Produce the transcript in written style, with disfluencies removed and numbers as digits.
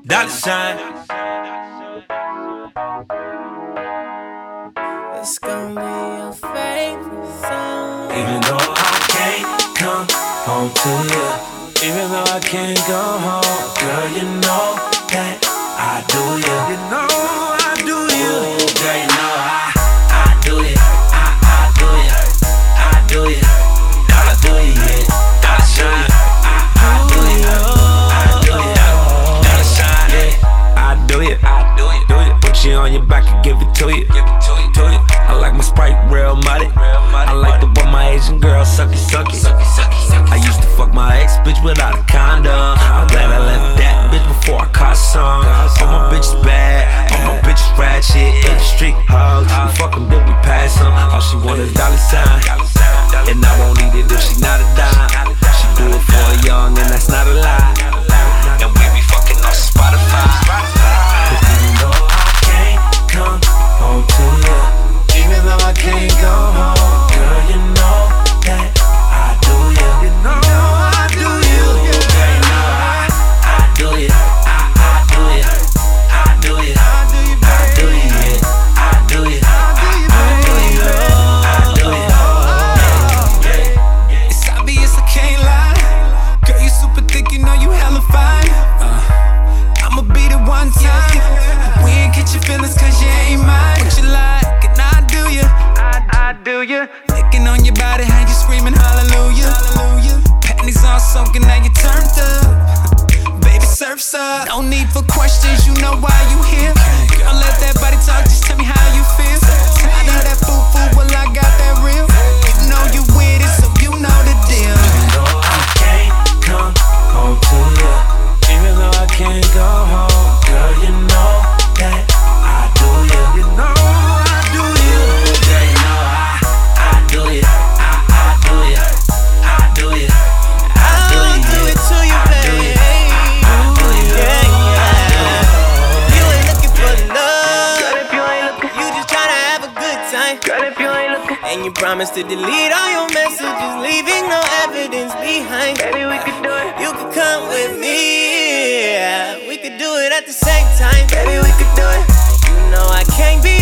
Dollar sign. It's gonna be your favorite song. Even though I can't come home to you, even though I can't go home, girl, you know that I do you. You know I do you. Girl, you know I do you. I do you. I do you. I do you. Yeah. Dollar sign. I do you. I do you. Dollar sign. Yeah. I do you. I do you. Do you. Put you on your back and give it to you. Give it to you. Do you. I like my Sprite real muddy. I like the way my Asian girl suck it. I used to fuck my ex bitch without a condom. I'm glad I left that bitch before I caught some. All my bitches bad, all my bitches ratchet. In the street hugs, we fuck them then we pass them. All she want is dollar sign, and I won't eat it if she not a dime. She do it for a young and that's not a lie. And we be fucking off Spotify. But even though I can't come home to you, even though I can't go home, girl, you know that I do you. You know I do you. Girl, you know I do you. I do you. I do you. I do you. I do you. Yeah. I do you. I do you. I do you. It's obvious I can't lie. Girl, you super thick, you know you hella fine. I'ma beat it one time. We ain't get your feelings cause you ain't mine. What you like, and I do you. I do you. Licking on your body, how you screaming hallelujah. Panties all soaking, now you turned up. Baby, surf's up. No need for questions, you know why you here. Girl, let that body talk, just tell me how you feel. Tired of that foo-foo, well I got that real. You know you with it, so you know the deal. Even though I can't come home to you, even though I can't go home, girl, you know that I do you. You know I do you. Girl, you know I do you. I do you. I do you. I do you. Do it to you, baby. I do you. Yeah. You ain't looking for love. Girl, if you ain't looking, you just tryna have a good time. Girl, if you ain't looking, and you promise to delete all your messages, leaving no evidence behind. Baby, we could do it. You could come with me. We could do it at the same time. Baby, we could do it. You know I can't be